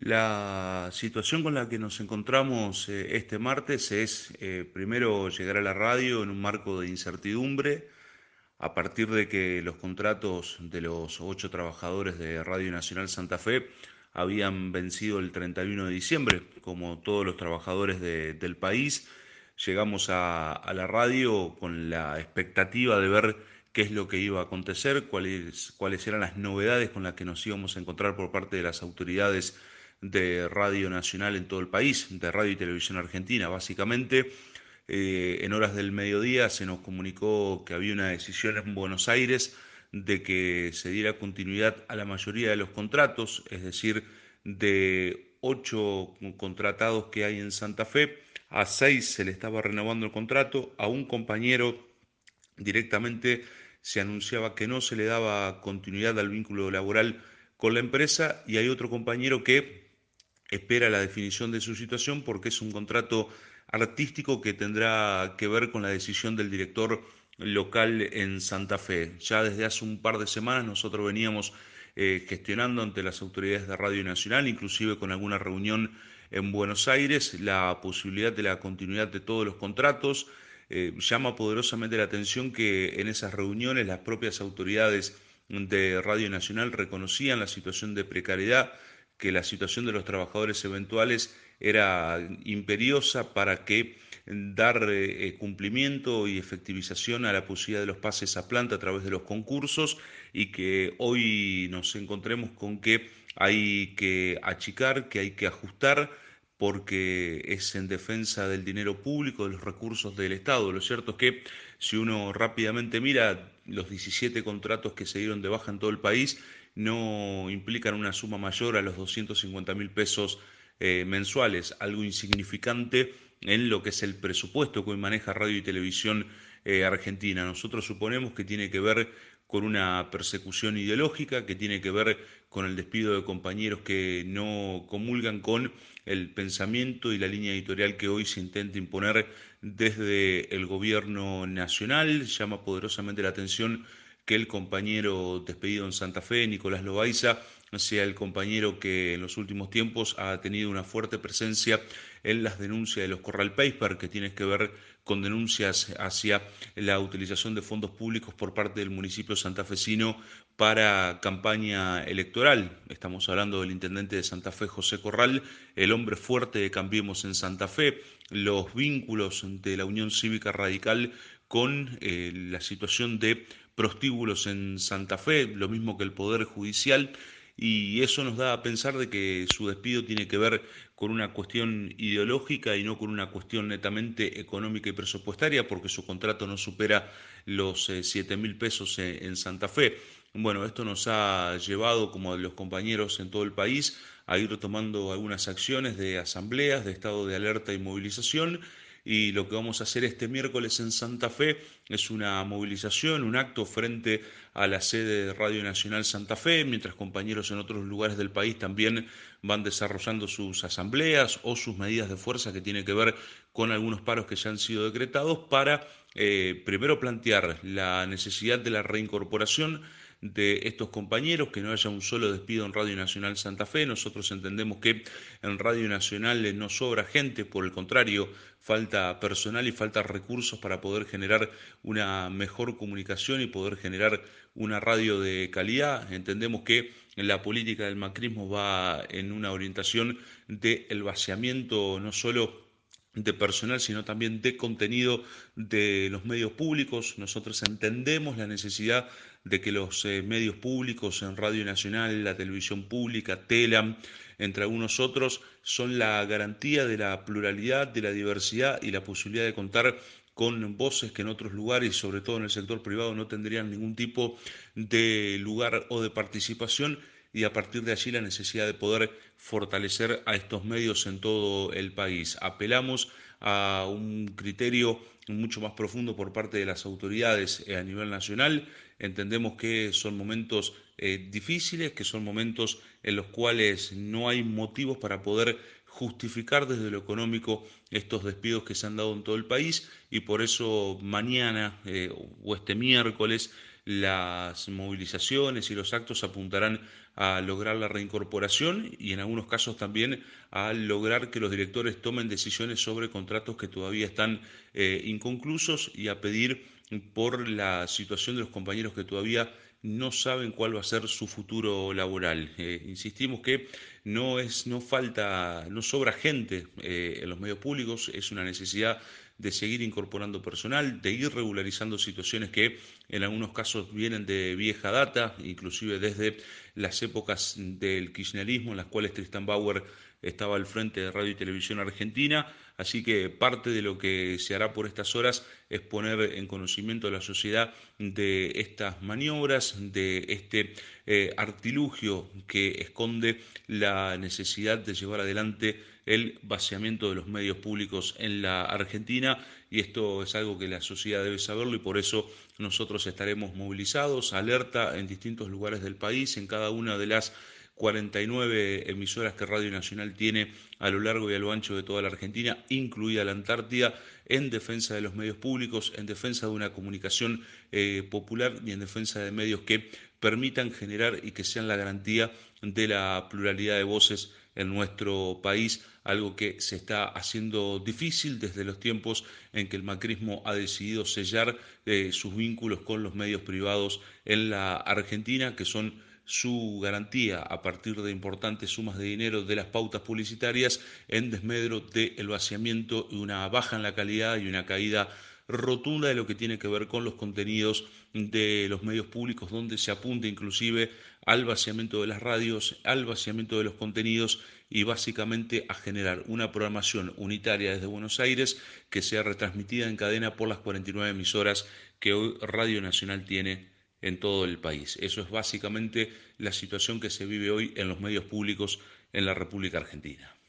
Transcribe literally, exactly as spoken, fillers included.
La situación con la que nos encontramos eh, este martes es, eh, primero, llegar a la radio en un marco de incertidumbre, a partir de que los contratos de los ocho trabajadores de Radio Nacional Santa Fe habían vencido el treinta y uno de diciembre, como todos los trabajadores de- del país. Llegamos a, a la radio con la expectativa de ver qué es lo que iba a acontecer, cuáles, cuáles eran las novedades con las que nos íbamos a encontrar por parte de las autoridades de Radio Nacional en todo el país, de Radio y Televisión Argentina, básicamente. Eh, en horas del mediodía se nos comunicó que había una decisión en Buenos Aires de que se diera continuidad a la mayoría de los contratos, es decir, de ocho contratados que hay en Santa Fe, a seis se le estaba renovando el contrato, a un compañero directamente se anunciaba que no se le daba continuidad al vínculo laboral con la empresa y hay otro compañero que espera la definición de su situación porque es un contrato artístico que tendrá que ver con la decisión del director local en Santa Fe. Ya desde hace un par de semanas nosotros veníamos eh, gestionando ante las autoridades de Radio Nacional, inclusive con alguna reunión en Buenos Aires, la posibilidad de la continuidad de todos los contratos. Eh, llama poderosamente la atención que en esas reuniones las propias autoridades de Radio Nacional reconocían la situación de precariedad, que la situación de los trabajadores eventuales era imperiosa para que dar eh, cumplimiento y efectivización a la posibilidad de los pases a planta a través de los concursos y que hoy nos encontremos con que hay que achicar, que hay que ajustar porque es en defensa del dinero público, de los recursos del Estado. Lo cierto es que si uno rápidamente mira los diecisiete contratos que se dieron de baja en todo el país, no implican una suma mayor a los doscientos cincuenta mil pesos eh, mensuales, algo insignificante en lo que es el presupuesto que hoy maneja Radio y Televisión eh, Argentina. Nosotros suponemos que tiene que ver con una persecución ideológica, que tiene que ver con el despido de compañeros que no comulgan con el pensamiento y la línea editorial que hoy se intenta imponer desde el gobierno nacional. Llama poderosamente la atención que el compañero despedido en Santa Fe, Nicolás Loaiza, sea el compañero que en los últimos tiempos ha tenido una fuerte presencia en las denuncias de los Corral Paper, que tiene que ver con denuncias hacia la utilización de fondos públicos por parte del municipio santafesino para campaña electoral. Estamos hablando del intendente de Santa Fe, José Corral, el hombre fuerte de Cambiemos en Santa Fe, los vínculos de la Unión Cívica Radical con eh, la situación de prostíbulos en Santa Fe, lo mismo que el Poder Judicial, y eso nos da a pensar de que su despido tiene que ver con una cuestión ideológica y no con una cuestión netamente económica y presupuestaria, porque su contrato no supera los eh, siete mil pesos eh, en Santa Fe. Bueno, esto nos ha llevado, como a los compañeros en todo el país, a ir tomando algunas acciones de asambleas, de estado de alerta y movilización, y lo que vamos a hacer este miércoles en Santa Fe es una movilización, un acto frente a la sede de Radio Nacional Santa Fe, mientras compañeros en otros lugares del país también van desarrollando sus asambleas o sus medidas de fuerza que tienen que ver con algunos paros que ya han sido decretados para eh, primero plantear la necesidad de la reincorporación de estos compañeros, que no haya un solo despido en Radio Nacional Santa Fe. Nosotros entendemos que en Radio Nacional no sobra gente, por el contrario, falta personal y falta recursos para poder generar una mejor comunicación y poder generar una radio de calidad. Entendemos que la política del macrismo va en una orientación del vaciamiento no solo de personal, sino también de contenido de los medios públicos. Nosotros entendemos la necesidad de que los eh, medios públicos en Radio Nacional, la televisión pública, Telam, entre algunos otros, son la garantía de la pluralidad, de la diversidad y la posibilidad de contar con voces que en otros lugares, sobre todo en el sector privado, no tendrían ningún tipo de lugar o de participación, y a partir de allí la necesidad de poder fortalecer a estos medios en todo el país. Apelamos a un criterio mucho más profundo por parte de las autoridades a nivel nacional. Entendemos que son momentos eh, difíciles, que son momentos en los cuales no hay motivos para poder justificar desde lo económico estos despidos que se han dado en todo el país y por eso mañana eh, o este miércoles las movilizaciones y los actos apuntarán a lograr la reincorporación y en algunos casos también a lograr que los directores tomen decisiones sobre contratos que todavía están eh, inconclusos y a pedir por la situación de los compañeros que todavía no saben cuál va a ser su futuro laboral. Eh, insistimos que no es, no falta, no sobra gente eh, en los medios públicos, es una necesidad de seguir incorporando personal, de ir regularizando situaciones que en algunos casos vienen de vieja data, inclusive desde las épocas del kirchnerismo en las cuales Tristan Bauer estaba al frente de Radio y Televisión Argentina, así que parte de lo que se hará por estas horas es poner en conocimiento a la sociedad de estas maniobras, de este eh, artilugio que esconde la necesidad de llevar adelante el vaciamiento de los medios públicos en la Argentina y esto es algo que la sociedad debe saberlo y por eso nosotros estaremos movilizados, alerta en distintos lugares del país, en cada una de las cuarenta y nueve emisoras que Radio Nacional tiene a lo largo y a lo ancho de toda la Argentina, incluida la Antártida, en defensa de los medios públicos, en defensa de una comunicación eh, popular y en defensa de medios que permitan generar y que sean la garantía de la pluralidad de voces en nuestro país, algo que se está haciendo difícil desde los tiempos en que el macrismo ha decidido sellar eh, sus vínculos con los medios privados en la Argentina, que son su garantía a partir de importantes sumas de dinero de las pautas publicitarias en desmedro del vaciamiento y una baja en la calidad y una caída rotunda de lo que tiene que ver con los contenidos de los medios públicos, donde se apunta inclusive al vaciamiento de las radios, al vaciamiento de los contenidos y básicamente a generar una programación unitaria desde Buenos Aires que sea retransmitida en cadena por las cuarenta y nueve emisoras que hoy Radio Nacional tiene en todo el país. Eso es básicamente la situación que se vive hoy en los medios públicos en la República Argentina.